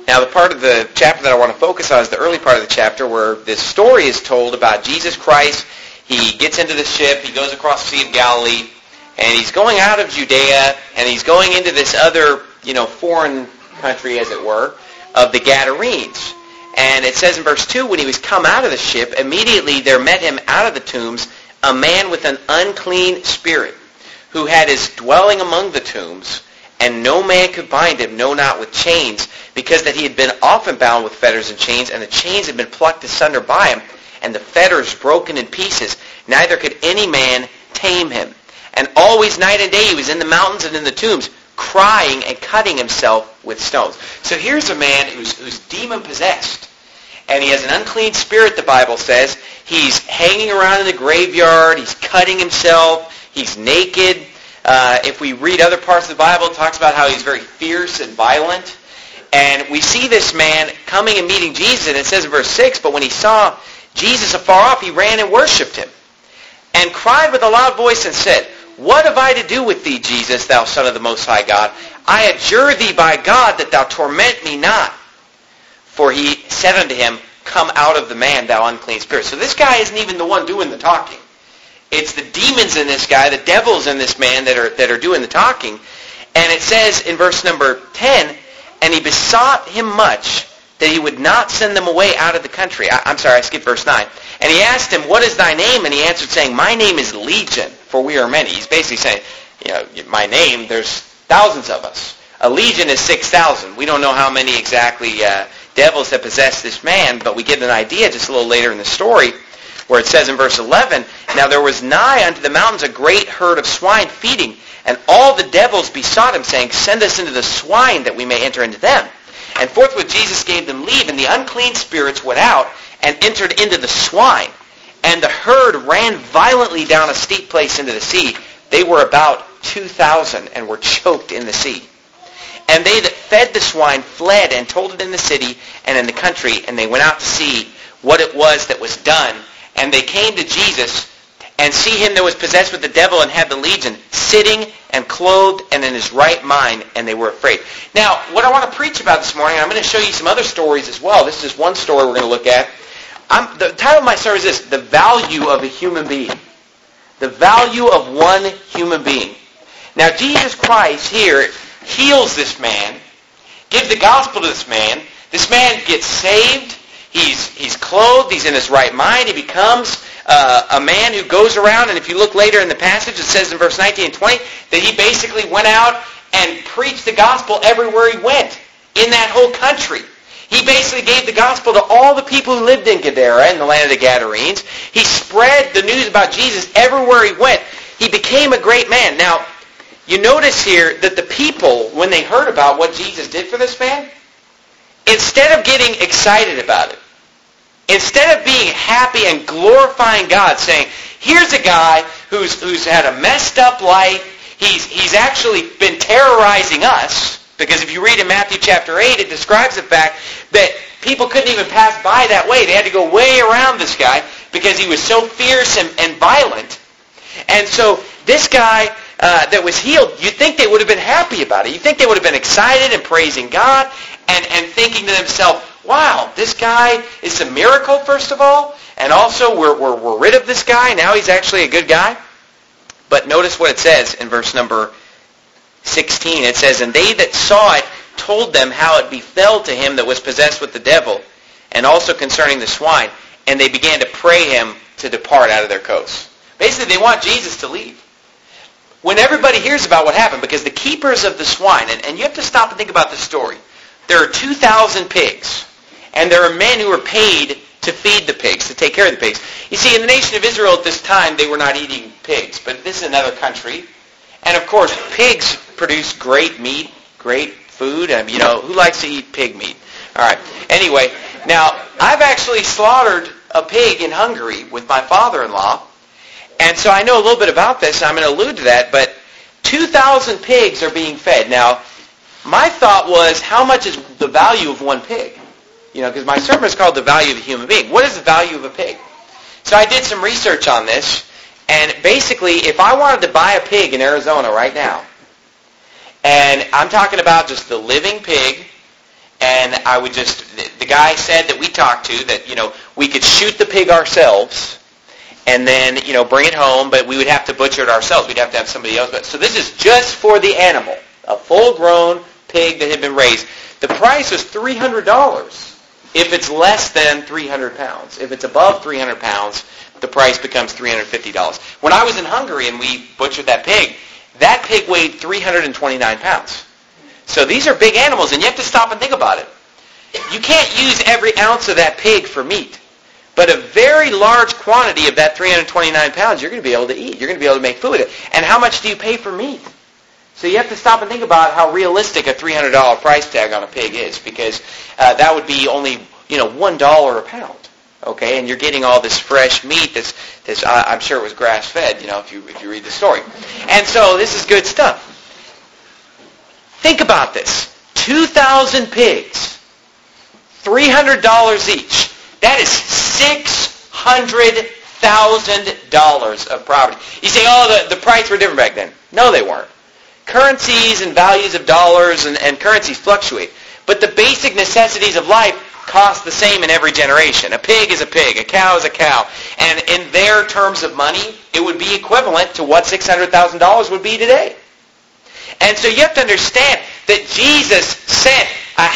Now, the part of the chapter that I want to focus on is the early part of the chapter where this story is told about Jesus Christ. He gets into the ship, he goes across the Sea of Galilee, and he's going out of Judea, and he's going into this other, foreign country, as it were, of the Gadarenes. And it says in verse 2, when he was come out of the ship, immediately there met him out of the tombs a man with an unclean spirit, who had his dwelling among the tombs, and no man could bind him, no, not with chains, because that he had been often bound with fetters and chains, and the chains had been plucked asunder by him, and the fetters broken in pieces. Neither could any man tame him. And always night and day he was in the mountains and in the tombs, crying and cutting himself with stones. So here's a man who's demon-possessed. And he has an unclean spirit, the Bible says. He's hanging around in the graveyard. He's cutting himself. He's naked. If we read other parts of the Bible, it talks about how he's very fierce and violent. And we see this man coming and meeting Jesus, and it says in verse 6, but when he saw Jesus afar off, he ran and worshipped him, and cried with a loud voice and said, what have I to do with thee, Jesus, thou Son of the Most High God? I adjure thee by God that thou torment me not. For he said unto him, come out of the man, thou unclean spirit. So this guy isn't even the one doing the talking. It's the demons in this guy, the devils in this man that are doing the talking. And it says in verse number 10, and he besought him much that he would not send them away out of the country. I'm sorry, I skipped verse 9. And he asked him, what is thy name? And he answered, saying, my name is Legion, for we are many. He's basically saying, my name, there's thousands of us. A legion is 6,000. We don't know how many exactly devils that possess this man, but we get an idea just a little later in the story, where it says in verse 11, now there was nigh unto the mountains a great herd of swine feeding, and all the devils besought him, saying, send us into the swine, that we may enter into them. And forthwith Jesus gave them leave, and the unclean spirits went out and entered into the swine. And the herd ran violently down a steep place into the sea. They were about 2,000 and were choked in the sea. And they that fed the swine fled and told it in the city and in the country, and they went out to see what it was that was done. And they came to Jesus, and see him that was possessed with the devil and had the legion, sitting and clothed and in his right mind, and they were afraid. Now, what I want to preach about this morning, I'm going to show you some other stories as well. This is just one story we're going to look at. The title of my sermon is this, The Value of a Human Being. The value of one human being. Now, Jesus Christ here heals this man, gives the gospel to this man. This man gets saved. He's clothed. He's in his right mind. He becomes a man who goes around, and if you look later in the passage, it says in verse 19 and 20 that he basically went out and preached the gospel everywhere he went in that whole country. He basically gave the gospel to all the people who lived in Gadara, in the land of the Gadarenes. He spread the news about Jesus everywhere he went. He became a great man. Now, you notice here that the people, when they heard about what Jesus did for this man, instead of getting excited about it, instead of being happy and glorifying God, saying, here's a guy who's had a messed up life, he's actually been terrorizing us, because if you read in Matthew chapter 8, it describes the fact that people couldn't even pass by that way. They had to go way around this guy because he was so fierce and violent. And so this guy that was healed, you'd think they would have been happy about it. You'd think they would have been excited and praising God and thinking to themselves, wow, this guy is a miracle, first of all, and also we're rid of this guy. Now he's actually a good guy. But notice what it says in verse number 16. It says, and they that saw it told them how it befell to him that was possessed with the devil, and also concerning the swine, and they began to pray him to depart out of their coasts. Basically, they want Jesus to leave. When everybody hears about what happened, because the keepers of the swine, and you have to stop and think about the story. There are 2,000 pigs, and there are men who are paid to feed the pigs, to take care of the pigs. You see, in the nation of Israel at this time, they were not eating pigs, but this is another country. And of course, pigs produce great meat, great food. Who likes to eat pig meat? All right. Anyway, now, I've actually slaughtered a pig in Hungary with my father-in-law, and so I know a little bit about this, and I'm going to allude to that, but 2,000 pigs are being fed. Now, my thought was, how much is the value of one pig? Because my sermon is called The Value of a Human Being. What is the value of a pig? So I did some research on this, and basically, if I wanted to buy a pig in Arizona right now, and I'm talking about just the living pig, and the guy said that we talked to that, we could shoot the pig ourselves and then, bring it home, but we would have to butcher it ourselves. We'd have to have somebody else. So this is just for the animal, a full-grown pig that had been raised. The price was $300 if it's less than 300 pounds. If it's above 300 pounds, the price becomes $350. When I was in Hungary and we butchered that pig weighed 329 pounds. So these are big animals, and you have to stop and think about it. You can't use every ounce of that pig for meat. But a very large quantity of that 329 pounds you're going to be able to eat. You're going to be able to make food with it. And how much do you pay for meat? So you have to stop and think about how realistic a $300 price tag on a pig is, because that would be only $1 a pound. Okay, and you're getting all this fresh meat. This I'm sure it was grass-fed. If you read the story, and so this is good stuff. Think about this: 2,000 pigs, $300 each. That is $600,000 of property. You say, the prices were different back then. No, they weren't. Currencies and values of dollars and currencies fluctuate. But the basic necessities of life cost the same in every generation. A pig is a pig. A cow is a cow. And in their terms of money, it would be equivalent to what $600,000 would be today. And so you have to understand that Jesus sent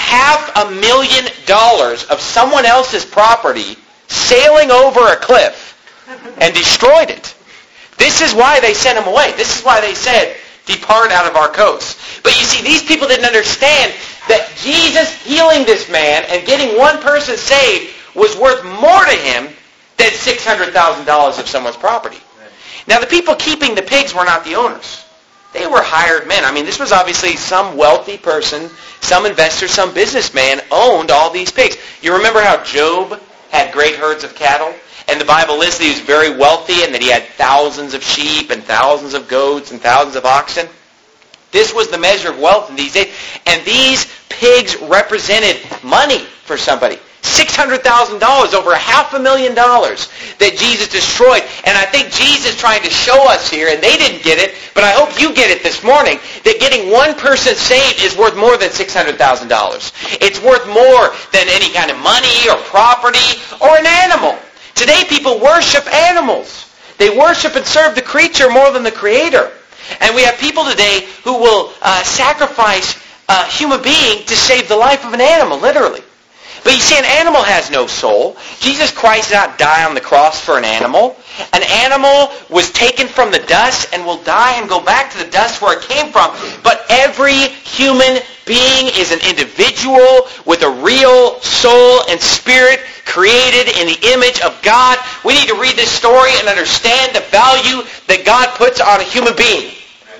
$500,000 of someone else's property sailing over a cliff and destroyed it. This is why they sent him away. This is why they said, depart out of our coast. But you see, these people didn't understand that Jesus healing this man and getting one person saved was worth more to him than $600,000 of someone's property. Now, the people keeping the pigs were not the owners. They were hired men. I mean, this was obviously some wealthy person, some investor, some businessman owned all these pigs. You remember how Job had great herds of cattle? And the Bible lists that he was very wealthy and that he had thousands of sheep and thousands of goats and thousands of oxen. This was the measure of wealth in these days. And these pigs represented money for somebody. $600,000, over $500,000 that Jesus destroyed. And I think Jesus is trying to show us here, and they didn't get it, but I hope you get it this morning, that getting one person saved is worth more than $600,000. It's worth more than any kind of money or property or an animal. Today people worship animals. They worship and serve the creature more than the Creator. And we have people today who will sacrifice a human being to save the life of an animal, literally. But you see, an animal has no soul. Jesus Christ did not die on the cross for an animal. An animal was taken from the dust and will die and go back to the dust where it came from. But every human being is an individual with a real soul and spirit created in the image of God. We need to read this story and understand the value that God puts on a human being.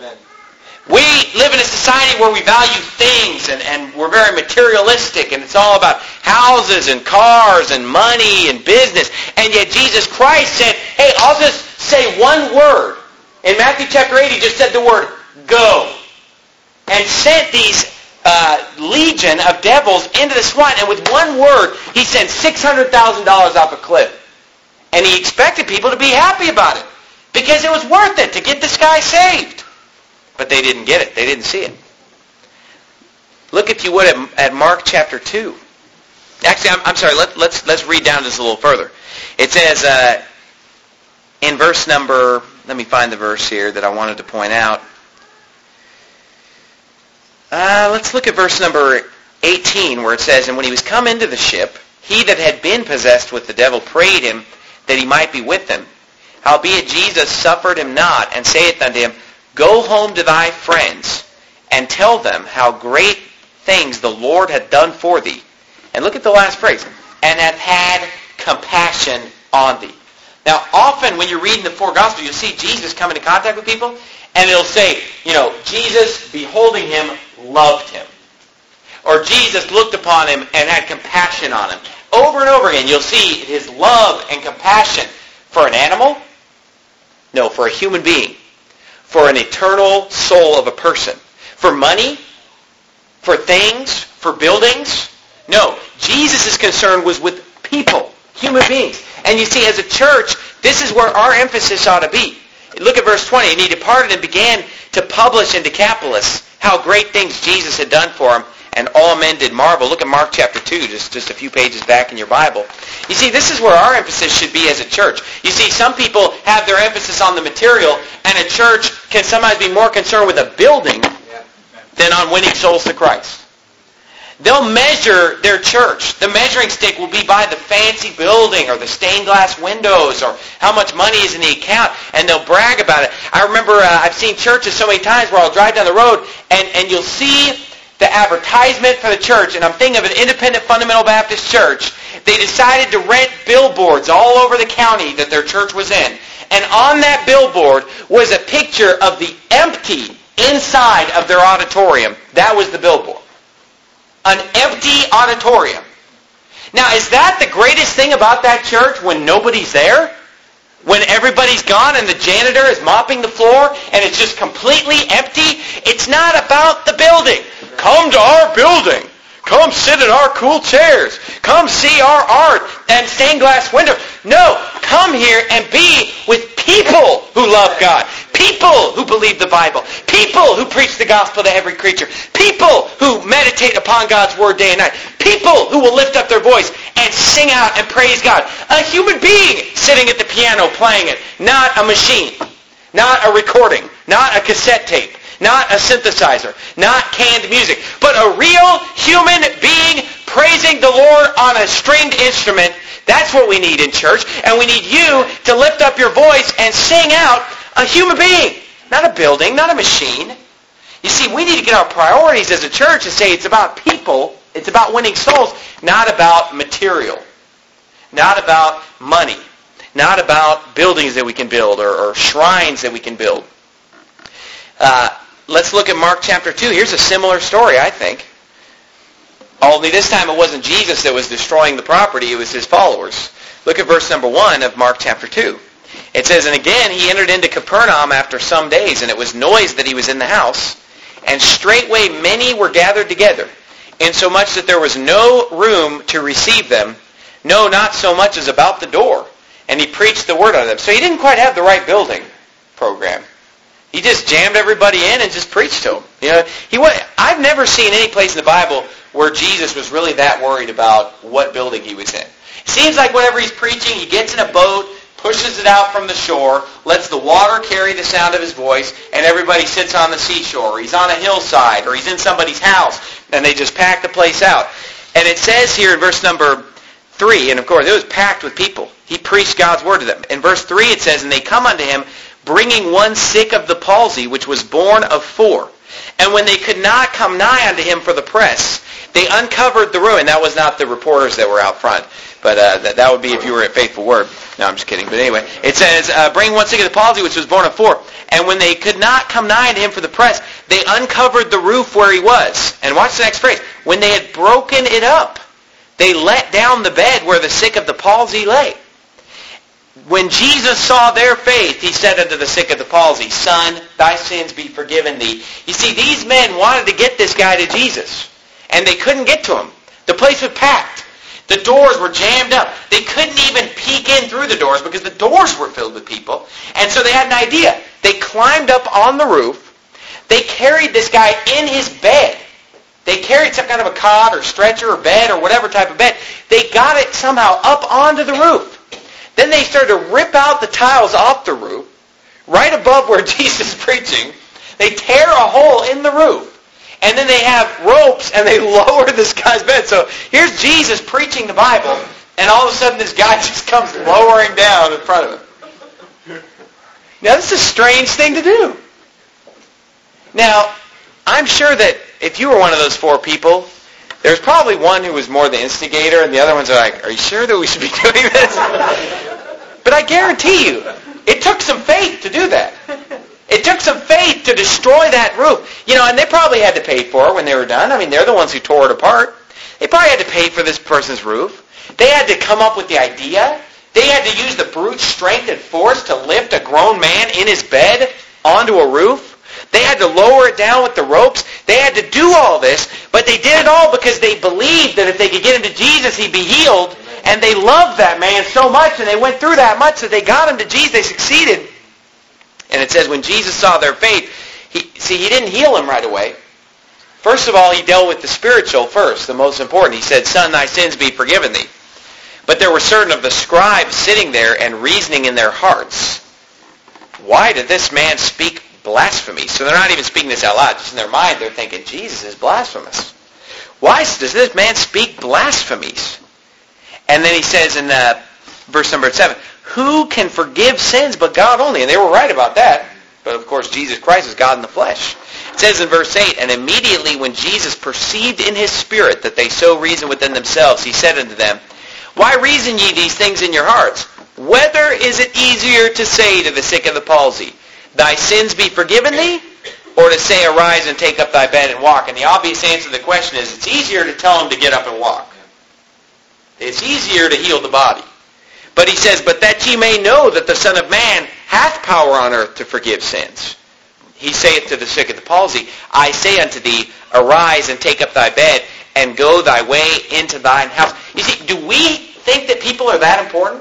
We live in a society where we value things and we're very materialistic, and it's all about houses and cars and money and business. And yet Jesus Christ said, hey, I'll just say one word. In Matthew chapter 8, he just said the word, go. And sent these legion of devils into the swine. And with one word, he sent $600,000 off a cliff. And he expected people to be happy about it, because it was worth it to get this guy saved. But they didn't get it. They didn't see it. Look, if you would, at Mark chapter 2. Actually, I'm sorry. Let's read down just a little further. It says in verse number, let me find the verse here that I wanted to point out. Let's look at verse number 18, where it says, and when he was come into the ship, he that had been possessed with the devil prayed him that he might be with him. Howbeit Jesus suffered him not, and saith unto him, go home to thy friends, and tell them how great things the Lord hath done for thee. And look at the last phrase, and hath had compassion on thee. Now, often when you're reading the four Gospels, you'll see Jesus come into contact with people, and it'll say, Jesus, beholding him, loved him. Or Jesus looked upon him and had compassion on him. Over and over again, you'll see his love and compassion for an animal. No, for a human being. For an eternal soul of a person. For money? For things? For buildings? No. Jesus' concern was with people, human beings. And you see, as a church, this is where our emphasis ought to be. Look at verse 20. And he departed and began to publish in Decapolis how great things Jesus had done for him, and all men did marvel. Look at Mark chapter 2, just a few pages back in your Bible. You see, this is where our emphasis should be as a church. You see, some people have their emphasis on the material, and a church can sometimes be more concerned with a building than on winning souls to Christ. They'll measure their church. The measuring stick will be by the fancy building or the stained glass windows or how much money is in the account, and they'll brag about it. I remember I've seen churches so many times where I'll drive down the road and you'll see the advertisement for the church, and I'm thinking of an independent fundamental Baptist church. They decided to rent billboards all over the county that their church was in. And on that billboard was a picture of the empty inside of their auditorium. That was the billboard. An empty auditorium. Now, is that the greatest thing about that church when nobody's there? When everybody's gone and the janitor is mopping the floor and it's just completely empty? It's not about the building. Come to our building. Come sit in our cool chairs. Come see our art and stained glass windows. No, come here and be with people who love God. People who believe the Bible. People who preach the gospel to every creature. People who meditate upon God's word day and night. People who will lift up their voice and sing out and praise God. A human being sitting at the piano playing it. Not a machine. Not a recording. Not a cassette tape. Not a synthesizer. Not canned music. But a real human being praising the Lord on a stringed instrument. That's what we need in church. And we need you to lift up your voice and sing out a human being. Not a building. Not a machine. You see, we need to get our priorities as a church and say it's about people. It's about winning souls. Not about material. Not about money. Not about buildings that we can build or shrines that we can build. Let's look at Mark chapter 2. Here's a similar story, I think. Only this time it wasn't Jesus that was destroying the property, it was his followers. Look at verse number 1 of Mark chapter 2. It says, "And again he entered into Capernaum after some days, and it was noised that he was in the house. And straightway many were gathered together, insomuch that there was no room to receive them, no, not so much as about the door. And he preached the word unto them." So he didn't quite have the right building program. He just jammed everybody in and just preached to them. You know, I've never seen any place in the Bible where Jesus was really that worried about what building he was in. It seems like whenever he's preaching, he gets in a boat, pushes it out from the shore, lets the water carry the sound of his voice, and everybody sits on the seashore. Or he's on a hillside, or he's in somebody's house, and they just pack the place out. And it says here in verse number 3, and of course it was packed with people. He preached God's word to them. In verse 3 it says, "And they come unto him, bringing one sick of the palsy, which was born of 4. And when they could not come nigh unto him for the press, they uncovered the room." And that was not the reporters that were out front, but that would be if you were at Faithful Word. No, I'm just kidding. But anyway, it says, "Bring one sick of the palsy, which was born of 4. And when they could not come nigh unto him for the press, they uncovered the roof where he was." And watch the next phrase. "When they had broken it up, they let down the bed where the sick of the palsy lay. When Jesus saw their faith, he said unto the sick of the palsy, Son, thy sins be forgiven thee." You see, these men wanted to get this guy to Jesus, and they couldn't get to him. The place was packed. The doors were jammed up. They couldn't even peek in through the doors because the doors were filled with people. And so they had an idea. They climbed up on the roof. They carried this guy in his bed. They carried some kind of a cot or stretcher or bed or whatever type of bed. They got it somehow up onto the roof. Then they started to rip out the tiles off the roof, right above where Jesus is preaching. They tear a hole in the roof. And then they have ropes and they lower this guy's bed. So here's Jesus preaching the Bible, and all of a sudden this guy just comes lowering down in front of him. Now this is a strange thing to do. Now, I'm sure that if you were one of those 4 people, there's probably one who was more the instigator, and the other ones are like, "Are you sure that we should be doing this?" But I guarantee you, it took some faith to do that. It took some faith to destroy that roof. You know, and they probably had to pay for it when they were done. I mean, they're the ones who tore it apart. They probably had to pay for this person's roof. They had to come up with the idea. They had to use the brute strength and force to lift a grown man in his bed onto a roof. They had to lower it down with the ropes. They had to do all this, but they did it all because they believed that if they could get him to Jesus, he'd be healed. And they loved that man so much, and they went through that much that they got him to Jesus. They succeeded. And it says when Jesus saw their faith, he didn't heal him right away. First of all, he dealt with the spiritual first, the most important. He said, Son, thy sins be forgiven thee. But there were certain of the scribes sitting there and reasoning in their hearts, why did this man speak blasphemy? So they're not even speaking this out loud. Just in their mind, they're thinking, Jesus is blasphemous. Why does this man speak blasphemies? And then he says in verse number 7, who can forgive sins but God only? And they were right about that. But of course, Jesus Christ is God in the flesh. It says in verse 8, and immediately when Jesus perceived in his spirit that they so reasoned within themselves, he said unto them, why reason ye these things in your hearts? Whether is it easier to say to the sick of the palsy, thy sins be forgiven thee? Or to say, arise and take up thy bed and walk? And the obvious answer to the question is, it's easier to tell him to get up and walk. It's easier to heal the body. But he says, but that ye may know that the Son of Man hath power on earth to forgive sins. He saith to the sick of the palsy, I say unto thee, arise and take up thy bed, and go thy way into thine house. You see, do we think that people are that important?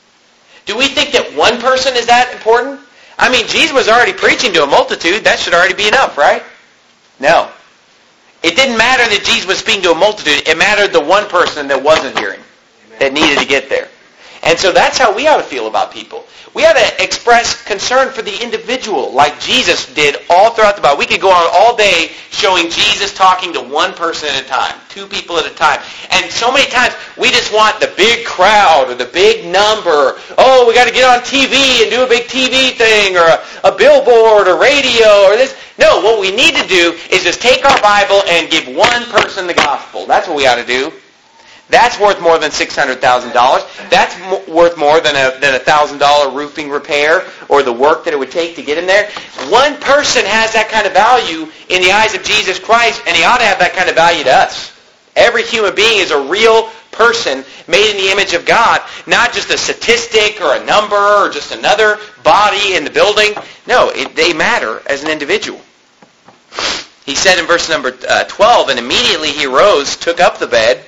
Do we think that one person is that important? I mean, Jesus was already preaching to a multitude. That should already be enough, right? No. It didn't matter that Jesus was speaking to a multitude. It mattered the one person that wasn't hearing, that needed to get there. And so that's how we ought to feel about people. We ought to express concern for the individual like Jesus did all throughout the Bible. We could go on all day showing Jesus talking to one person at a time, two people at a time. And so many times we just want the big crowd or the big number. Oh, we got to get on TV and do a big TV thing or a billboard or radio or this. No, what we need to do is just take our Bible and give one person the gospel. That's what we ought to do. That's worth more than $600,000. That's worth more than a $1,000 roofing repair or the work that it would take to get in there. One person has that kind of value in the eyes of Jesus Christ, and he ought to have that kind of value to us. Every human being is a real person made in the image of God, not just a statistic or a number or just another body in the building. No, they matter as an individual. He said in verse number 12, and immediately he rose, took up the bed,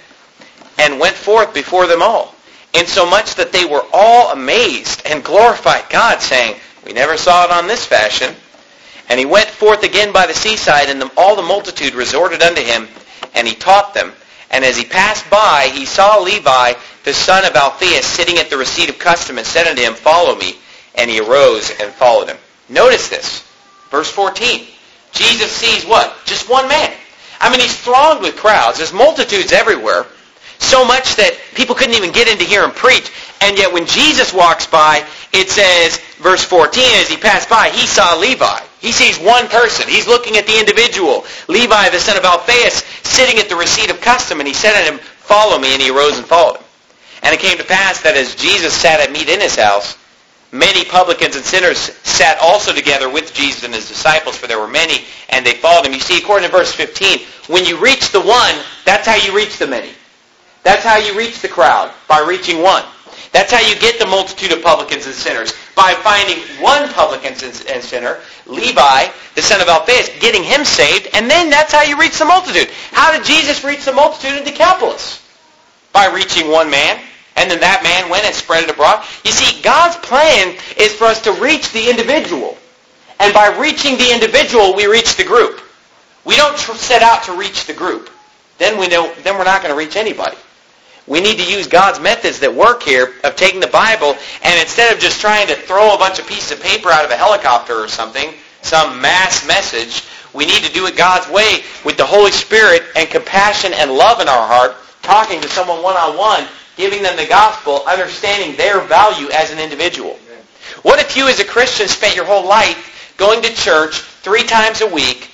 and went forth before them all, insomuch that they were all amazed and glorified God, saying, we never saw it on this fashion. And he went forth again by the seaside, and all the multitude resorted unto him, and he taught them. And as he passed by, he saw Levi, the son of Alphaeus, sitting at the receipt of custom, and said unto him, follow me. And he arose and followed him. Notice this. Verse 14. Jesus sees what? Just one man. I mean, he's thronged with crowds. There's multitudes everywhere. So much that people couldn't even get in to hear him preach. And yet when Jesus walks by, it says, verse 14, as he passed by, he saw Levi. He sees one person. He's looking at the individual. Levi, the son of Alphaeus, sitting at the receipt of custom. And he said unto him, follow me. And he arose and followed him. And it came to pass that as Jesus sat at meat in his house, many publicans and sinners sat also together with Jesus and his disciples, for there were many, and they followed him. You see, according to verse 15, when you reach the one, that's how you reach the many. That's how you reach the crowd, by reaching one. That's how you get the multitude of publicans and sinners, by finding one publican and sinner, Levi, the son of Alphaeus, getting him saved, and then that's how you reach the multitude. How did Jesus reach the multitude in Decapolis? By reaching one man, and then that man went and spread it abroad. You see, God's plan is for us to reach the individual. And by reaching the individual, we reach the group. We don't set out to reach the group. Then we're not going to reach anybody. We need to use God's methods that work here of taking the Bible, and instead of just trying to throw a bunch of pieces of paper out of a helicopter or something, some mass message, we need to do it God's way with the Holy Spirit and compassion and love in our heart, talking to someone one-on-one, giving them the gospel, understanding their value as an individual. What if you as a Christian spent your whole life going to church 3 times a week,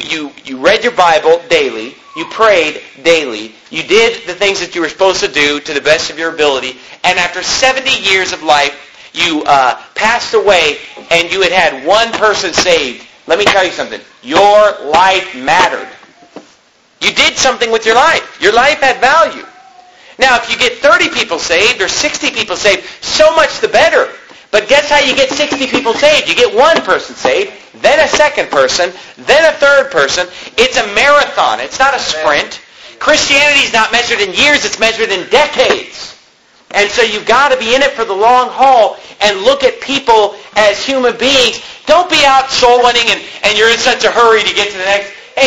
you read your Bible daily, you prayed daily, you did the things that you were supposed to do to the best of your ability, and after 70 years of life, you passed away and you had one person saved? Let me tell you something. Your life mattered. You did something with your life. Your life had value. Now, if you get 30 people saved or 60 people saved, so much the better. But guess how you get 60 people saved? You get one person saved, then a second person, then a third person. It's a marathon. It's not a sprint. Christianity is not measured in years. It's measured in decades. And so you've got to be in it for the long haul and look at people as human beings. Don't be out soul winning and you're in such a hurry to get to the next. Hey,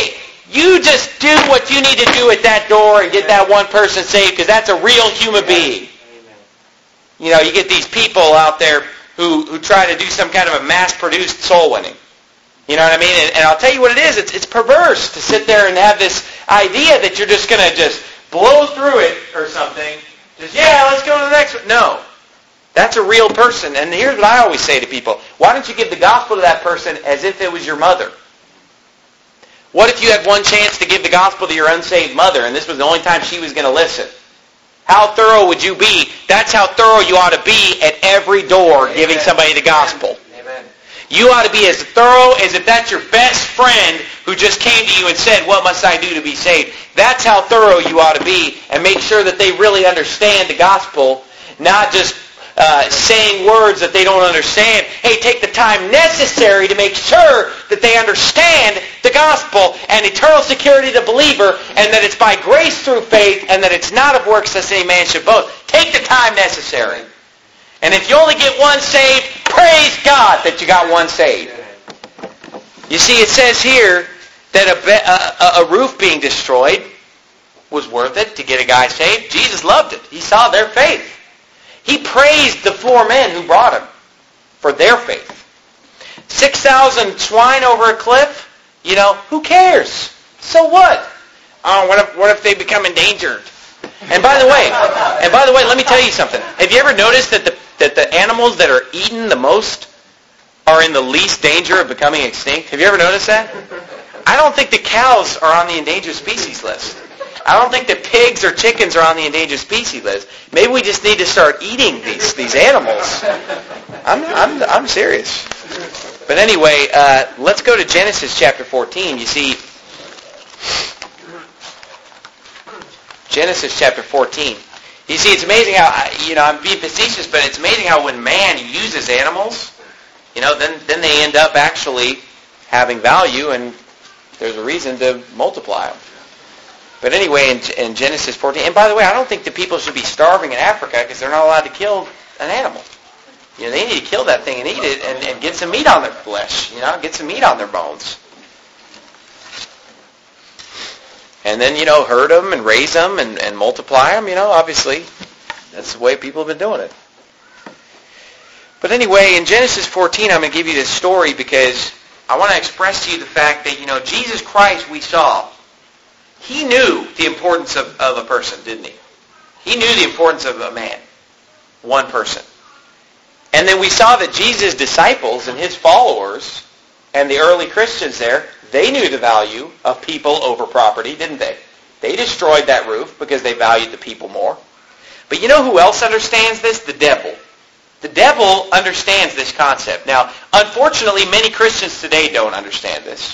You just do what you need to do at that door and get that one person saved, because that's a real human being. You know, you get these people out there who try to do some kind of a mass-produced soul winning. You know what I mean? And I'll tell you what it is. It's perverse to sit there and have this idea that you're just going to just blow through it or something. Just, yeah, let's go to the next one. No. That's a real person. And here's what I always say to people. Why don't you give the gospel to that person as if it was your mother? What if you had one chance to give the gospel to your unsaved mother, and this was the only time she was going to listen? How thorough would you be? That's how thorough you ought to be at every door. Amen. Giving somebody the gospel. Amen. You ought to be as thorough as if that's your best friend who just came to you and said, what must I do to be saved? That's how thorough you ought to be, and make sure that they really understand the gospel, not just saying words that they don't understand. Hey, take the time necessary to make sure that they understand the gospel and eternal security of the believer, and that it's by grace through faith, and that it's not of works lest any man should boast. Take the time necessary. And if you only get one saved, praise God that you got one saved. You see, it says here that a roof being destroyed was worth it to get a guy saved. Jesus loved it. He saw their faith. He praised the 4 men who brought him for their faith. 6,000 swine over a cliff, you know, who cares? So what? Oh, what if they become endangered? And by the way, let me tell you something. Have you ever noticed that the animals that are eaten the most are in the least danger of becoming extinct? Have you ever noticed that? I don't think the cows are on the endangered species list. I don't think that pigs or chickens are on the endangered species list. Maybe we just need to start eating these animals. I'm serious. But anyway, let's go to Genesis chapter 14. You see, Genesis chapter 14. You see, it's amazing how, I'm being facetious, but it's amazing how when man uses animals, then they end up actually having value, and there's a reason to multiply them. But anyway, in Genesis 14, and by the way, I don't think that people should be starving in Africa because they're not allowed to kill an animal. They need to kill that thing and eat it and get some meat on their flesh, get some meat on their bones. And then, herd them and raise them and multiply them, obviously. That's the way people have been doing it. But anyway, in Genesis 14, I'm going to give you this story because I want to express to you the fact that, Jesus Christ we saw, He knew the importance of a person, didn't he? He knew the importance of a man, one person. And then we saw that Jesus' disciples and his followers and the early Christians there, they knew the value of people over property, didn't they? They destroyed that roof because they valued the people more. But you know who else understands this? The devil. The devil understands this concept. Now, unfortunately, many Christians today don't understand this.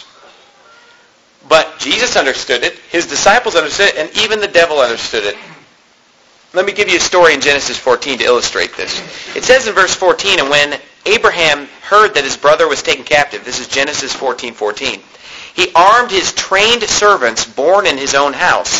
But Jesus understood it, his disciples understood it, and even the devil understood it. Let me give you a story in Genesis 14 to illustrate this. It says in verse 14, and when Abraham heard that his brother was taken captive, this is Genesis 14:14, he armed his trained servants born in his own house,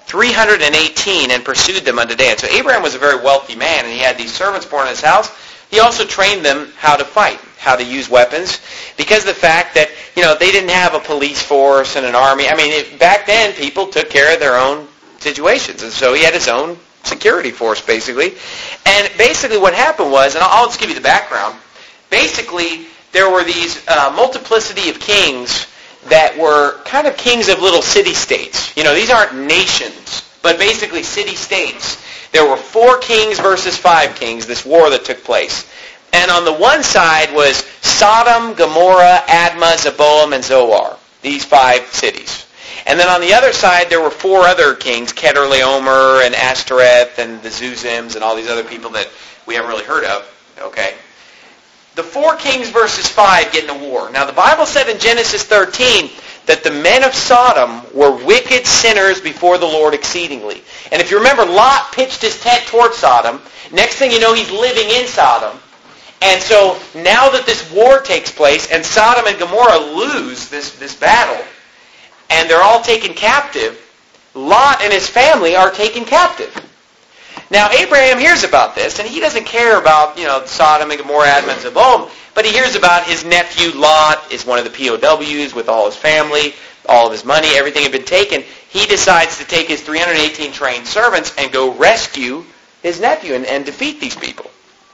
318, and pursued them unto Dan. So Abraham was a very wealthy man, and he had these servants born in his house. He also trained them how to fight, how to use weapons, because of the fact that, they didn't have a police force and an army. I mean, back then, people took care of their own situations, and so he had his own security force, basically. And basically what happened was, and I'll just give you the background, basically there were these multiplicity of kings that were kind of kings of little city-states. These aren't nations, but basically city-states. There were 4 kings versus 5 kings, this war that took place. And on the one side was Sodom, Gomorrah, Admah, Zeboam, and Zoar, these 5 cities. And then on the other side, there were 4 other kings, Kedorlaomer and Ashtoreth and the Zuzims and all these other people that we haven't really heard of. Okay, the 4 kings versus 5 get in a war. Now, the Bible said in Genesis 13 that the men of Sodom were wicked sinners before the Lord exceedingly. And if you remember, Lot pitched his tent towards Sodom. Next thing you know, he's living in Sodom. And so now that this war takes place and Sodom and Gomorrah lose this battle, and they're all taken captive, Lot and his family are taken captive. Now, Abraham hears about this, and he doesn't care about, Sodom and Gomorrah, Admah, and Zeboam, but he hears about his nephew Lot is one of the POWs with all his family. all of his money, everything had been taken, he decides to take his 318 trained servants and go rescue his nephew and defeat these people.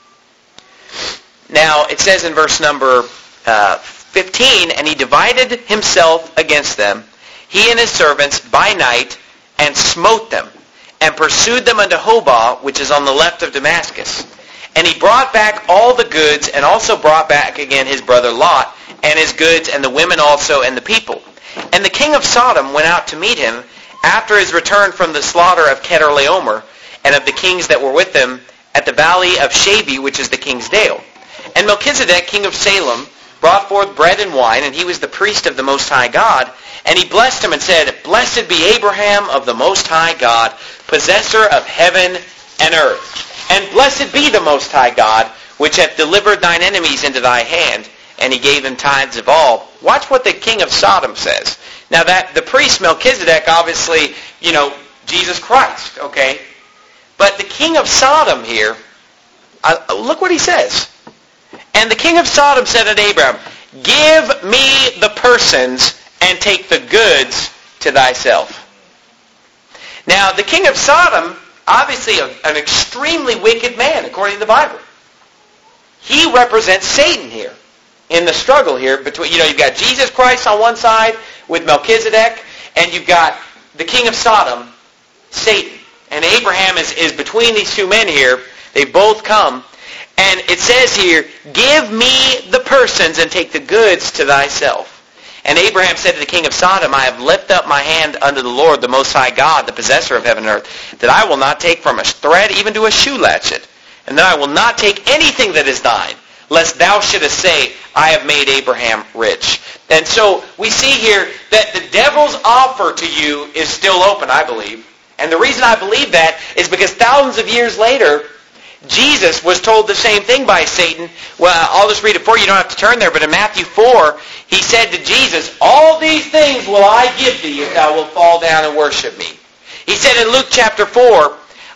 Now, it says in verse number 15, and he divided himself against them, he and his servants, by night, and smote them, and pursued them unto Hobah, which is on the left of Damascus. And he brought back all the goods, and also brought back again his brother Lot, and his goods, and the women also, and the people. And the king of Sodom went out to meet him, after his return from the slaughter of Kedorlaomer, and of the kings that were with him, at the valley of Shaveh, which is the king's dale. And Melchizedek, king of Salem, brought forth bread and wine, and he was the priest of the Most High God. And he blessed him and said, Blessed be Abraham of the Most High God, possessor of heaven and earth. And blessed be the Most High God, which hath delivered thine enemies into thy hand. And he gave him tithes of all. Watch what the king of Sodom says. Now that the priest Melchizedek, obviously, Jesus Christ, okay? But the king of Sodom here, look what he says. And the king of Sodom said unto Abraham, Give me the persons and take the goods to thyself. Now, the king of Sodom, obviously an extremely wicked man, according to the Bible. He represents Satan here in the struggle here between, you've got Jesus Christ on one side with Melchizedek, and you've got the king of Sodom, Satan. And Abraham is between these two men here. They both come. And it says here, Give me the persons and take the goods to thyself. And Abraham said to the king of Sodom, I have lifted up my hand unto the Lord, the Most High God, the possessor of heaven and earth, that I will not take from a thread even to a shoe latchet, and that I will not take anything that is thine, lest thou shouldest say, I have made Abraham rich. And so we see here that the devil's offer to you is still open, I believe. And the reason I believe that is because thousands of years later, Jesus was told the same thing by Satan. Well, I'll just read it for you. You don't have to turn there. But in Matthew 4, he said to Jesus, All these things will I give thee if thou wilt fall down and worship me. He said in Luke chapter 4,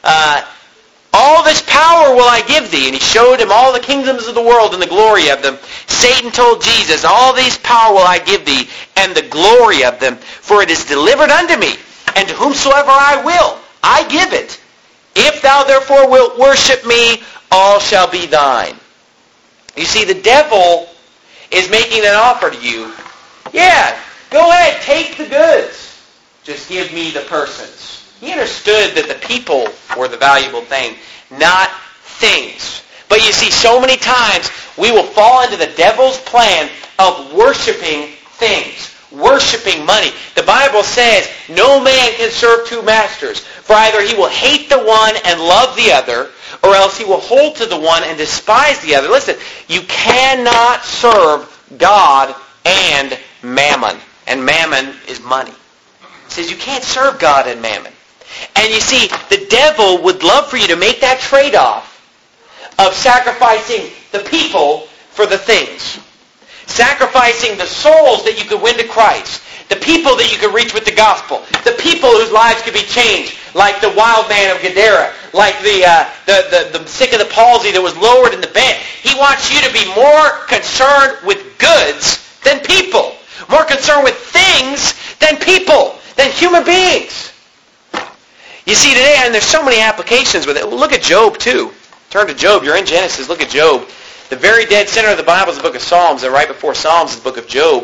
All this power will I give thee. And he showed him all the kingdoms of the world and the glory of them. Satan told Jesus, All these power will I give thee, and the glory of them. For it is delivered unto me, and to whomsoever I will, I give it. If thou therefore wilt worship me, all shall be thine. You see, the devil is making an offer to you. Yeah, go ahead, take the goods. Just give me the persons. He understood that the people were the valuable thing, not things. But you see, so many times we will fall into the devil's plan of worshiping things, worshiping money. The Bible says, no man can serve two masters, for either he will hate the one and love the other, or else he will hold to the one and despise the other. Listen, you cannot serve God and mammon. And mammon is money. It says you can't serve God and mammon. And you see, the devil would love for you to make that trade-off of sacrificing the people for the things. Sacrificing the souls that you could win to Christ. The people that you could reach with the gospel. The people whose lives could be changed. Like the wild man of Gadara. Like the sick of the palsy that was lowered in the bed. He wants you to be more concerned with goods than people. More concerned with things than people. Than human beings. You see today, and there's so many applications with it. Look at Job too. Turn to Job. You're in Genesis. Look at Job. The very dead center of the Bible is the book of Psalms, and right before Psalms is the book of Job.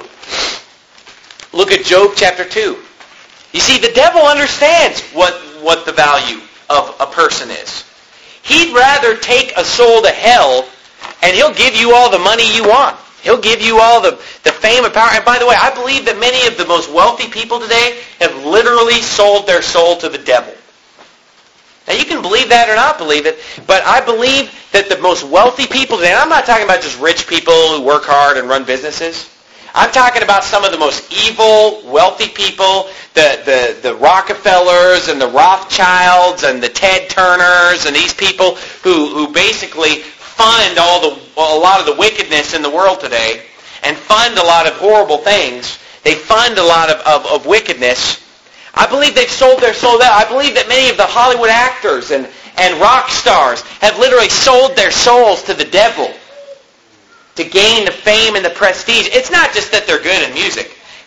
Look at Job chapter 2. You see, the devil understands what the value of a person is. He'd rather take a soul to hell, and he'll give you all the money you want. He'll give you all the fame and power. And by the way, I believe that many of the most wealthy people today have literally sold their soul to the devil. Now, you can believe that or not believe it, but I believe that the most wealthy people today, and I'm not talking about just rich people who work hard and run businesses. I'm talking about some of the most evil, wealthy people, the Rockefellers and the Rothschilds and the Ted Turners and these people who basically fund a lot of the wickedness in the world today and fund a lot of horrible things. They fund a lot of wickedness. I believe they've sold their soul out. I believe that many of the Hollywood actors and rock stars have literally sold their souls to the devil to gain the fame and the prestige. It's not just that they're good in music.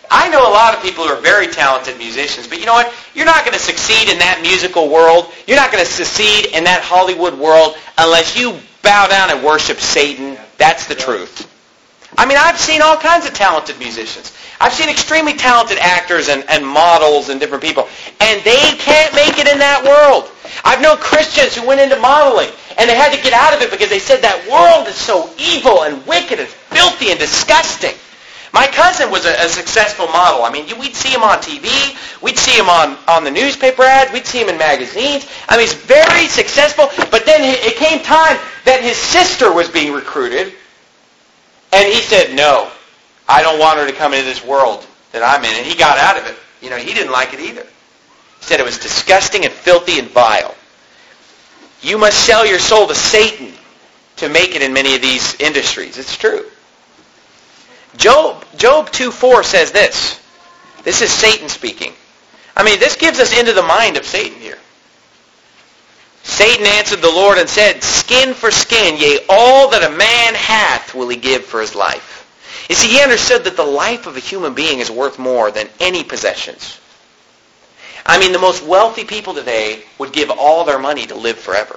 I know a lot of people who are very talented musicians, but you know what? You're not going to succeed in that musical world. You're not going to succeed in that Hollywood world unless you bow down and worship Satan. That's the truth. I mean, I've seen all kinds of talented musicians. I've seen extremely talented actors and models and different people, and they can't make it in that world. I've known Christians who went into modeling, and they had to get out of it because they said that world is so evil and wicked and filthy and disgusting. My cousin was a successful model. I mean, we'd see him on TV. We'd see him on the newspaper ads. We'd see him in magazines. I mean, he's very successful. But then it came time that his sister was being recruited. And he said, no, I don't want her to come into this world that I'm in. And he got out of it. You know, he didn't like it either. He said it was disgusting and filthy and vile. You must sell your soul to Satan to make it in many of these industries. It's true. Job 2:4 says this. This is Satan speaking. I mean, this gives us into the mind of Satan here. Satan answered the Lord and said, skin for skin, yea, all that a man hath will he give for his life. You see, he understood that the life of a human being is worth more than any possessions. I mean, the most wealthy people today would give all their money to live forever.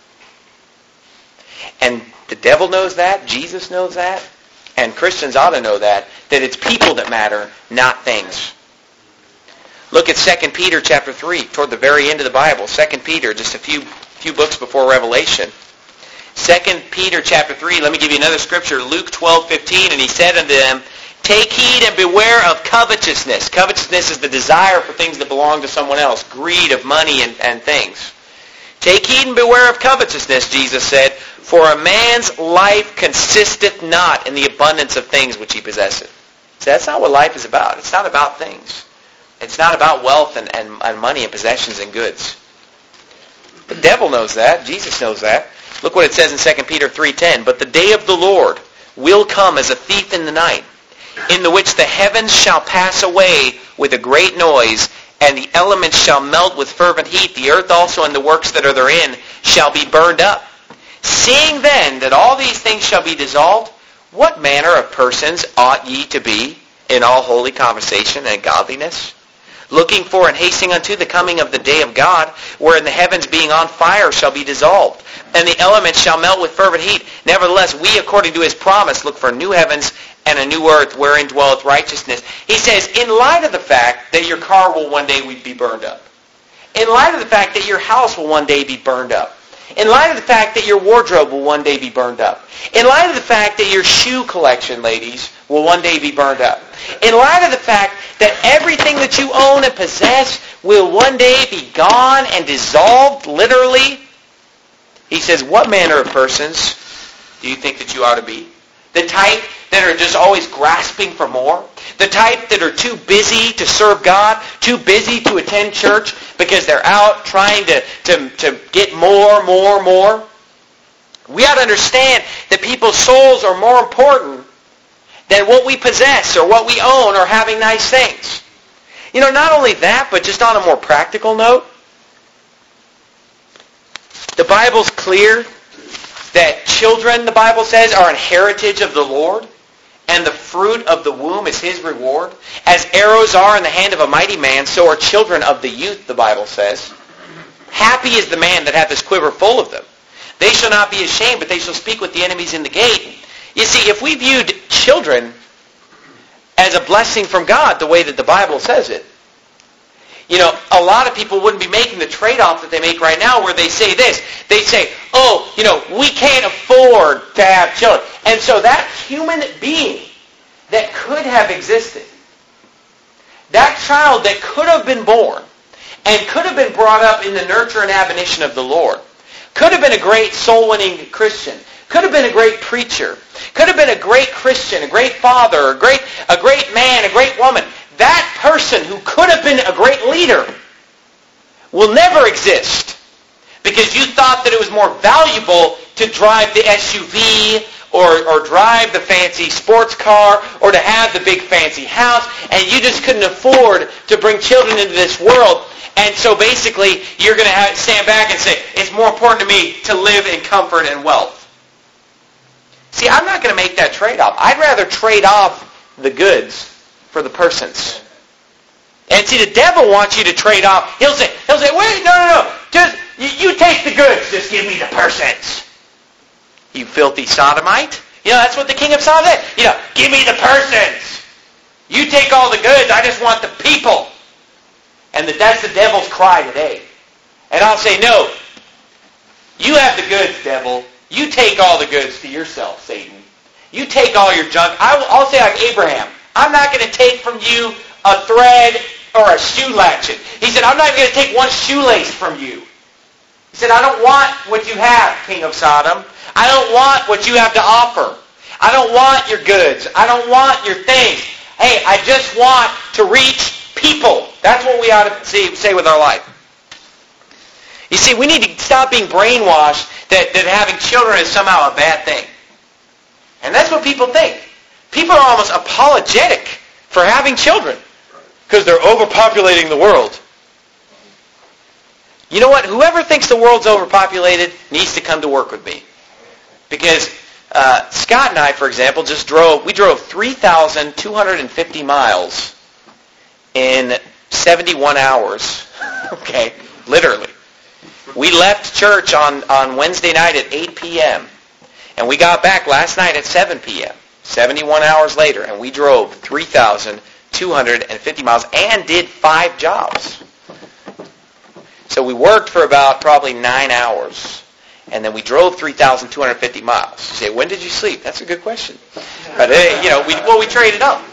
And the devil knows that. Jesus knows that. And Christians ought to know that it's people that matter, not things. Look at 2 Peter chapter 3, toward the very end of the Bible. 2 Peter, just a few books before Revelation. 2 Peter chapter 3, let me give you another scripture. Luke 12:15, and he said unto them, take heed and beware of covetousness. Covetousness is the desire for things that belong to someone else. Greed of money and things. Take heed and beware of covetousness, Jesus said, for a man's life consisteth not in the abundance of things which he possesseth. So that's not what life is about. It's not about things. It's not about wealth and money and possessions and goods. The devil knows that. Jesus knows that. Look what it says in 2 Peter 3:10. But the day of the Lord will come as a thief in the night, in the which the heavens shall pass away with a great noise, and the elements shall melt with fervent heat. The earth also and the works that are therein shall be burned up. Seeing then that all these things shall be dissolved, what manner of persons ought ye to be in all holy conversation and godliness? Looking for and hastening unto the coming of the day of God, wherein the heavens being on fire shall be dissolved, and the elements shall melt with fervent heat. Nevertheless, we, according to his promise, look for new heavens and a new earth wherein dwelleth righteousness. He says, in light of the fact that your car will one day be burned up, in light of the fact that your house will one day be burned up, in light of the fact that your wardrobe will one day be burned up, in light of the fact that your shoe collection, ladies, will one day be burned up, in light of the fact that everything that you own and possess will one day be gone and dissolved, literally, he says, what manner of persons do you think that you ought to be? The type that are just always grasping for more? The type that are too busy to serve God, too busy to attend church because they're out trying to get more? We ought to understand that people's souls are more important than what we possess or what we own or having nice things. You know, not only that, but just on a more practical note, the Bible's clear that children, the Bible says, are an heritage of the Lord, and the fruit of the womb is his reward. As arrows are in the hand of a mighty man, so are children of the youth, the Bible says. Happy is the man that hath his quiver full of them. They shall not be ashamed, but they shall speak with the enemies in the gate. You see, if we viewed children as a blessing from God, the way that the Bible says it, you know, a lot of people wouldn't be making the trade-off that they make right now where they say this. They say, oh, you know, we can't afford to have children. And so that human being that could have existed, that child that could have been born and could have been brought up in the nurture and admonition of the Lord, could have been a great soul-winning Christian, could have been a great preacher, could have been a great Christian, a great father, a great man, a great woman. That person who could have been a great leader will never exist because you thought that it was more valuable to drive the SUV or drive the fancy sports car or to have the big fancy house, and you just couldn't afford to bring children into this world. And so basically you're going to stand back and say, it's more important to me to live in comfort and wealth. See, I'm not going to make that trade-off. I'd rather trade off the goods for the persons. And see, the devil wants you to trade off. He'll say, wait, no. Just, you take the goods. Just give me the persons. You filthy sodomite. That's what the king of Sodom said. Give me the persons. You take all the goods. I just want the people. And that's the devil's cry today. And I'll say, no. You have the goods, devil. You take all the goods to yourself, Satan. You take all your junk. I'll say like Abraham. I'm not going to take from you a thread or a shoe latchet. He said, I'm not even going to take one shoelace from you. He said, I don't want what you have, king of Sodom. I don't want what you have to offer. I don't want your goods. I don't want your things. Hey, I just want to reach people. That's what we ought to say with our life. You see, we need to stop being brainwashed that having children is somehow a bad thing. And that's what people think. People are almost apologetic for having children because they're overpopulating the world. You know what? Whoever thinks the world's overpopulated needs to come to work with me. Because Scott and I, for example, we drove 3,250 miles in 71 hours. Okay, literally. We left church on Wednesday night at 8 p.m. And we got back last night at 7 p.m., 71 hours later, and we drove 3,250 miles and did 5 jobs. So we worked for about probably 9 hours, and then we drove 3,250 miles. You say, when did you sleep? That's a good question. But, we traded up.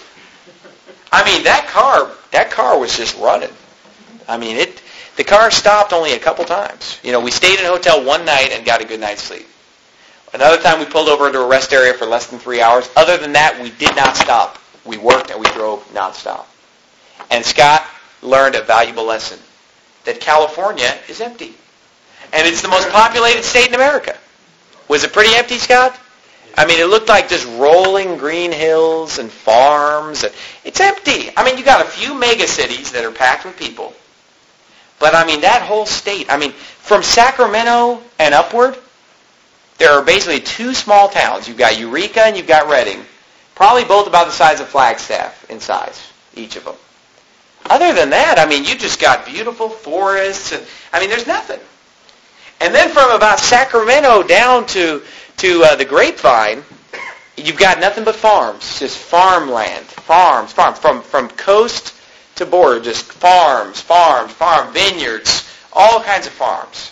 I mean, that car was just running. I mean, the car stopped only a couple times. We stayed in a hotel one night and got a good night's sleep. Another time we pulled over into a rest area for less than 3 hours. Other than that, we did not stop. We worked and we drove nonstop. And Scott learned a valuable lesson, that California is empty. And it's the most populated state in America. Was it pretty empty, Scott? I mean, it looked like just rolling green hills and farms. It's empty. I mean, you got a few mega cities that are packed with people. But, I mean, that whole state, from Sacramento and upward, there are basically 2 small towns. You've got Eureka and you've got Redding. Probably both about the size of Flagstaff in size, each of them. Other than that, you just got beautiful forests. And there's nothing. And then from about Sacramento down to the Grapevine, you've got nothing but farms. Just farmland. Farms. From coast to border, just farms, vineyards, all kinds of farms.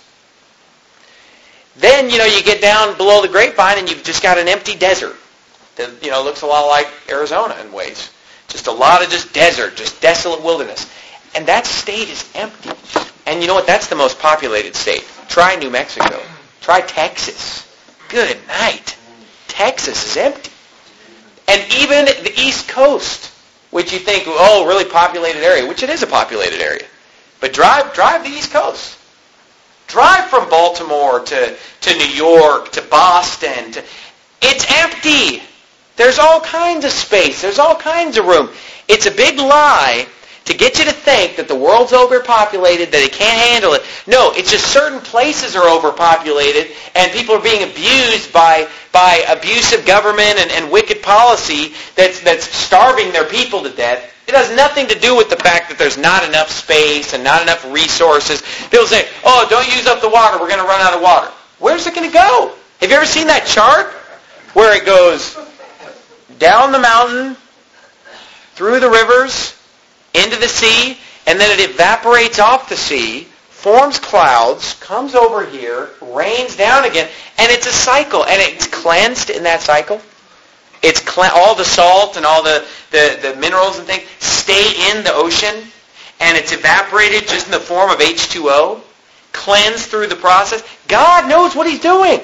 Then, you get down below the Grapevine and you've just got an empty desert that, looks a lot like Arizona in ways. Just a lot of just desert, just desolate wilderness. And that state is empty. And you know what? That's the most populated state. Try New Mexico. Try Texas. Good night. Texas is empty. And even the East Coast, which you think, really populated area, which it is a populated area. But drive the East Coast. Drive from Baltimore to New York, to Boston. It's empty. There's all kinds of space. There's all kinds of room. It's a big lie to get you to think that the world's overpopulated, that it can't handle it. No, it's just certain places are overpopulated, and people are being abused by abusive government and wicked policy that's starving their people to death. It has nothing to do with the fact that there's not enough space and not enough resources. People say, don't use up the water. We're going to run out of water. Where's it going to go? Have you ever seen that chart where it goes down the mountain, through the rivers, into the sea, and then it evaporates off the sea, forms clouds, comes over here, rains down again, and it's a cycle, and it's cleansed in that cycle? It's all the salt and all the minerals and things stay in the ocean, and it's evaporated just in the form of H2O, cleansed through the process. God knows what He's doing.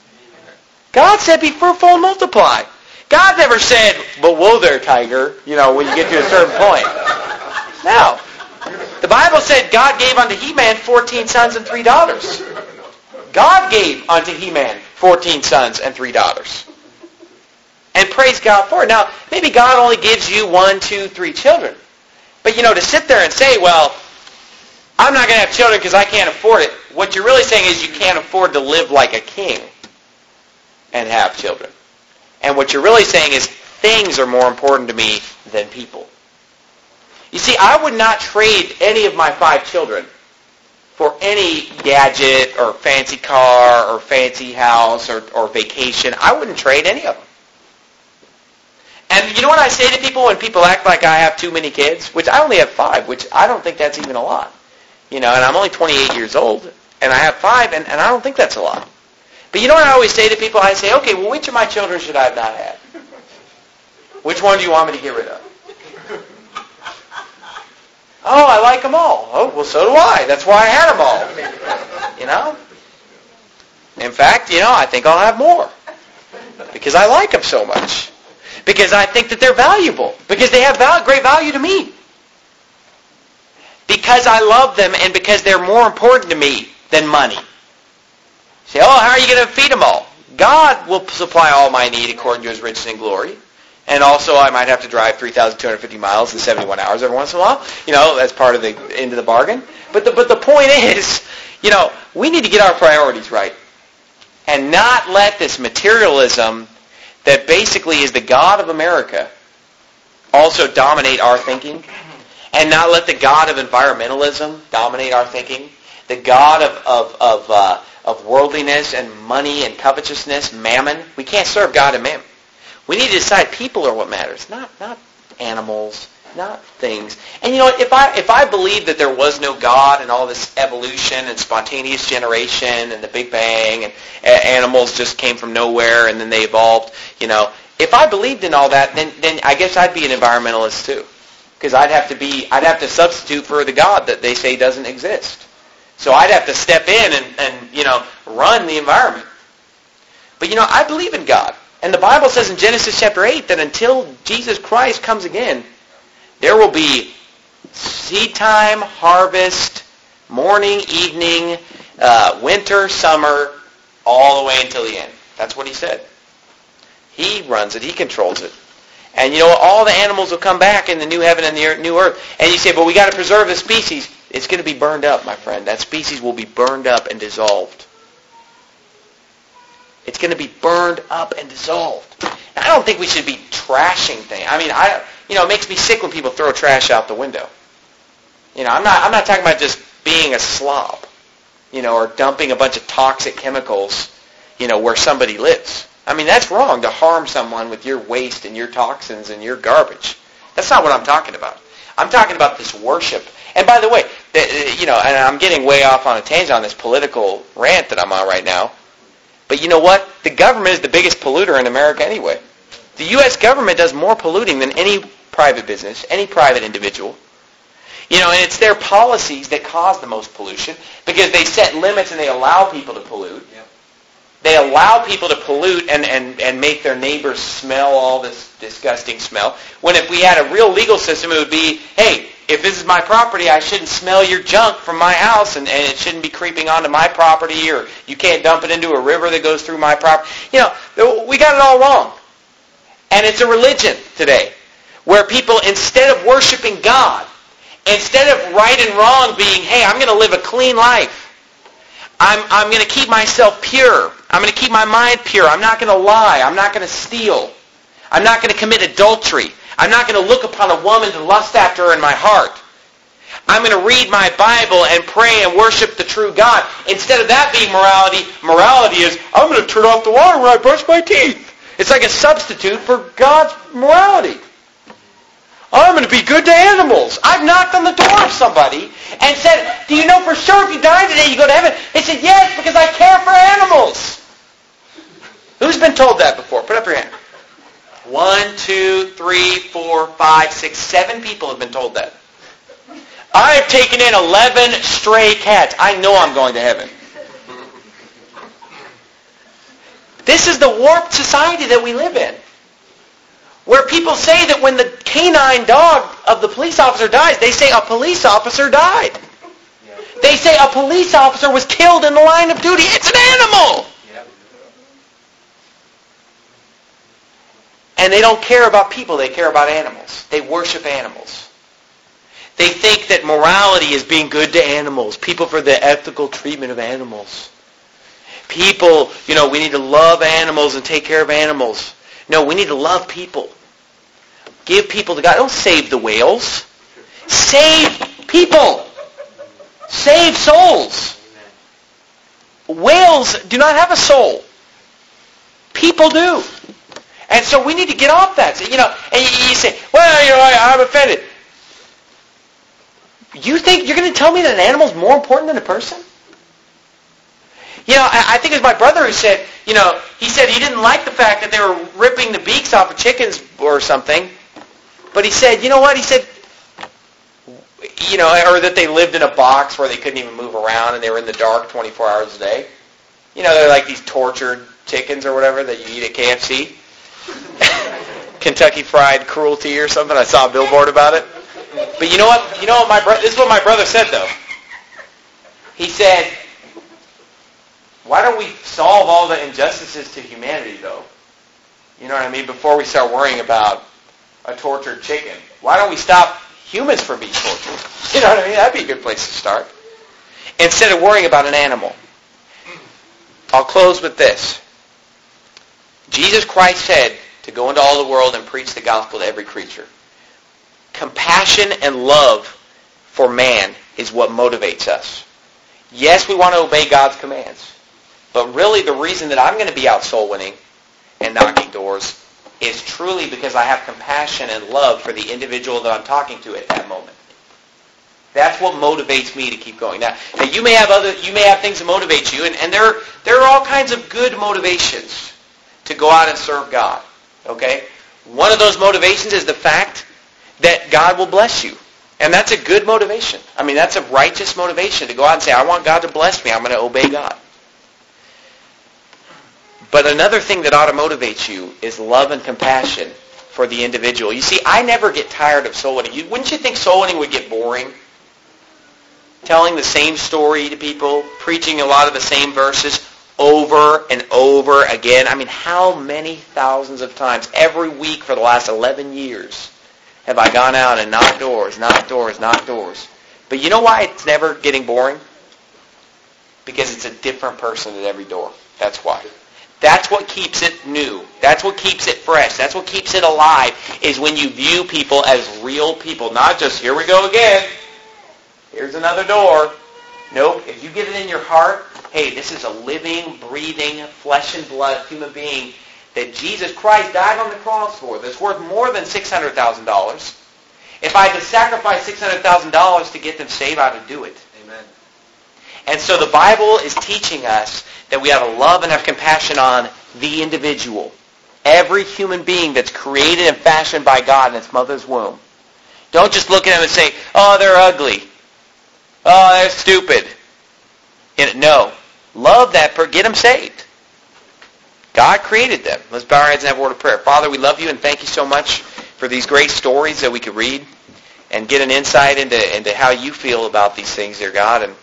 God said, be fruitful and multiply. God never said, but whoa there, tiger, when you get to a certain point. No. The Bible said God gave unto He-Man 14 sons and 3 daughters. God gave unto He-Man 14 sons and 3 daughters. And praise God for it. Now, maybe God only gives you 1, 2, 3 children. But, to sit there and say, well, I'm not going to have children because I can't afford it. What you're really saying is you can't afford to live like a king and have children. And what you're really saying is things are more important to me than people. You see, I would not trade any of my 5 children for any gadget or fancy car or fancy house or vacation. I wouldn't trade any of them. And you know what I say to people when people act like I have too many kids? Which I only have 5, which I don't think that's even a lot. And I'm only 28 years old, and I have 5, and I don't think that's a lot. But you know what I always say to people? I say, okay, well, which of my children should I have not had? Which one do you want me to get rid of? Oh, I like them all. Oh, well, so do I. That's why I had them all. In fact, I think I'll have more. Because I like them so much. Because I think that they're valuable. Because they have great value to me. Because I love them and because they're more important to me than money. You say, how are you going to feed them all? God will supply all my need according to His riches and glory. And also, I might have to drive 3,250 miles in 71 hours every once in a while. That's part of the end of the bargain. But the point is, we need to get our priorities right. And not let this materialism that basically is the God of America also dominate our thinking. And not let the God of environmentalism dominate our thinking. The God of worldliness and money and covetousness, mammon. We can't serve God and mammon. We need to decide people are what matters, not animals, not things. And if I believe that there was no God and all this evolution and spontaneous generation and the Big Bang and animals just came from nowhere and then they evolved, if I believed in all that, then I guess I'd be an environmentalist too, because I'd have to substitute for the God that they say doesn't exist. So I'd have to step in and run the environment. But I believe in God. And the Bible says in Genesis chapter 8 that until Jesus Christ comes again, there will be seed time, harvest, morning, evening, winter, summer, all the way until the end. That's what He said. He runs it. He controls it. And all the animals will come back in the new heaven and the new earth. And you say, but we got to preserve the species. It's going to be burned up, my friend. That species will be burned up and dissolved. It's going to be burned up and dissolved. Now, I don't think we should be trashing things. It makes me sick when people throw trash out the window. I'm not talking about just being a slob, or dumping a bunch of toxic chemicals, where somebody lives. That's wrong to harm someone with your waste and your toxins and your garbage. That's not what I'm talking about. I'm talking about this worship. And by the way, and I'm getting way off on a tangent on this political rant that I'm on right now. But you know what? The government is the biggest polluter in America anyway. The U.S. government does more polluting than any private business, any private individual. And it's their policies that cause the most pollution because they set limits and they allow people to pollute. Yep. They allow people to pollute and make their neighbors smell all this disgusting smell. When if we had a real legal system, it would be, hey, if this is my property, I shouldn't smell your junk from my house, and it shouldn't be creeping onto my property, or you can't dump it into a river that goes through my property. We got it all wrong. And it's a religion today, where people, instead of worshiping God, instead of right and wrong being, hey, I'm going to live a clean life. I'm going to keep myself pure. I'm going to keep my mind pure. I'm not going to lie. I'm not going to steal. I'm not going to commit adultery. I'm not going to look upon a woman to lust after her in my heart. I'm going to read my Bible and pray and worship the true God. Instead of that being morality is, I'm going to turn off the water when I brush my teeth. It's like a substitute for God's morality. I'm going to be good to animals. I've knocked on the door of somebody and said, do you know for sure if you die today you go to heaven? They said, yes, because I care for animals. Who's been told that before? Put up your hand. 1, 2, 3, 4, 5, 6, 7 people have been told that. I've taken in 11 stray cats. I know I'm going to heaven. This is the warped society that we live in, where people say that when the canine dog of the police officer dies, they say a police officer died. They say a police officer was killed in the line of duty. It's an animal. And they don't care about people, they care about animals. They worship animals. They think that morality is being good to animals. People for the ethical treatment of animals. People, we need to love animals and take care of animals. No, we need to love people. Give people to God. Don't save the whales. save people. Save souls. Whales do not have a soul. People do. And so we need to get off that. So, and you say, well, I'm offended. You think you're going to tell me that an animal's more important than a person? I think it was my brother who said, he said he didn't like the fact that they were ripping the beaks off of chickens or something. But he said, you know what? He said, or that they lived in a box where they couldn't even move around and they were in the dark 24 hours a day. They're like these tortured chickens or whatever that you eat at KFC. Kentucky Fried Cruelty or something. I saw a billboard about it. But you know what? This is what my brother said, though. He said, why don't we solve all the injustices to humanity, though? You know what I mean? Before we start worrying about a tortured chicken. Why don't we stop humans from being tortured? You know what I mean? That'd be a good place to start. Instead of worrying about an animal. I'll close with this. Jesus Christ said to go into all the world and preach the gospel to every creature. Compassion and love for man is what motivates us. Yes, we want to obey God's commands. But really the reason that I'm going to be out soul winning and knocking doors is truly because I have compassion and love for the individual that I'm talking to at that moment. That's what motivates me to keep going. Now you may have things that motivate you, and there are all kinds of good motivations to go out and serve God. Okay? One of those motivations is the fact that God will bless you. And that's a good motivation. I mean, that's a righteous motivation to go out and say, I want God to bless me. I'm going to obey God. But another thing that ought to motivate you is love and compassion for the individual. You see, I never get tired of soul winning. Wouldn't you think soul winning would get boring? Telling the same story to people, preaching a lot of the same verses over and over again. I mean, how many thousands of times every week for the last 11 years have I gone out and knocked doors, knocked doors, knocked doors? But you know why it's never getting boring? Because it's a different person at every door. That's why. That's what keeps it new. That's what keeps it fresh. That's what keeps it alive, is when you view people as real people. Not just, here we go again. Here's another door. Nope. If you get it in your heart, hey, this is a living, breathing, flesh and blood human being that Jesus Christ died on the cross for, that's worth more than $600,000. If I had to sacrifice $600,000 to get them saved, I would do it. Amen. And so the Bible is teaching us that we have to love and have compassion on the individual. Every human being that's created and fashioned by God in its mother's womb. Don't just look at them and say, oh, they're ugly. Oh, they're stupid. No. Love that person. Get them saved. God created them. Let's bow our heads and have a word of prayer. Father, we love you and thank you so much for these great stories that we could read and get an insight into how you feel about these things, dear God. And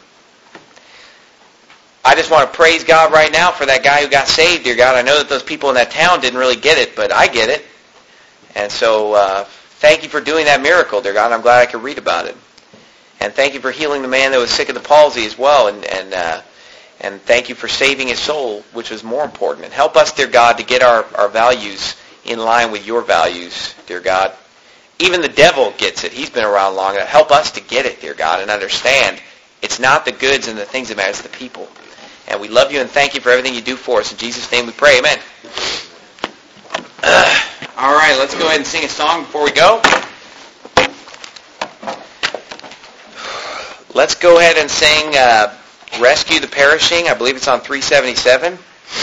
I just want to praise God right now for that guy who got saved, dear God. I know that those people in that town didn't really get it, but I get it. And so thank you for doing that miracle, dear God. I'm glad I could read about it. And thank you for healing the man that was sick of the palsy as well. And thank you for saving his soul, which was more important. And help us, dear God, to get our values in line with your values, dear God. Even the devil gets it. He's been around long enough. Help us to get it, dear God, and understand it's not the goods and the things that matter, it's the people. And we love you and thank you for everything you do for us. In Jesus' name we pray. Amen. All right, let's go ahead and sing a song before we go. Let's go ahead and sing Rescue the Perishing. I believe it's on 377.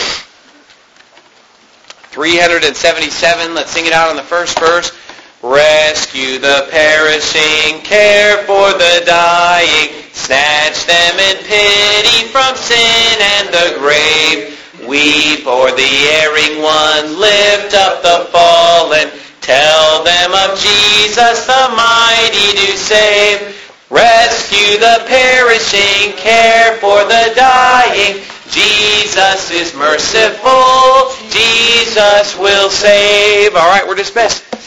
377. Let's sing it out on the first verse. Rescue the perishing, care for the dying, snatch them in pity from sin and the grave. Weep o'er the erring one, lift up the fallen, tell them of Jesus the mighty to save. Rescue the perishing, care for the dying. Jesus is merciful, Jesus will save. All right, we're dismissed.